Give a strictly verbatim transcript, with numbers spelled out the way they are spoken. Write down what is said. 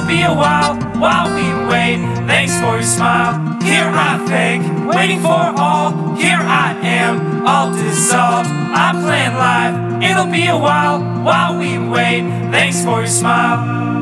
It'll be a while while we wait. Thanks for your smile. Here I think, waiting for all. Here I am, all dissolved. I'm playing live. It'll be a while while we wait. Thanks for your smile.